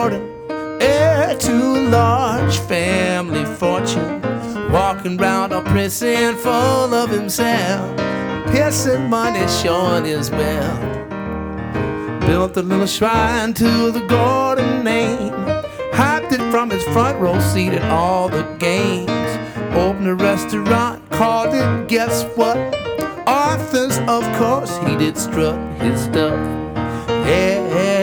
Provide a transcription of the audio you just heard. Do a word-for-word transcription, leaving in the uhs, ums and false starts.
heir to large family fortune, walking round a prison full of himself, piercing money showing his wealth. Built a little shrine to the golden name, hyped it from his front row seat at all the games. Opened a restaurant, called it Guess What? Arthur's, of course, he did strut his stuff. Yeah.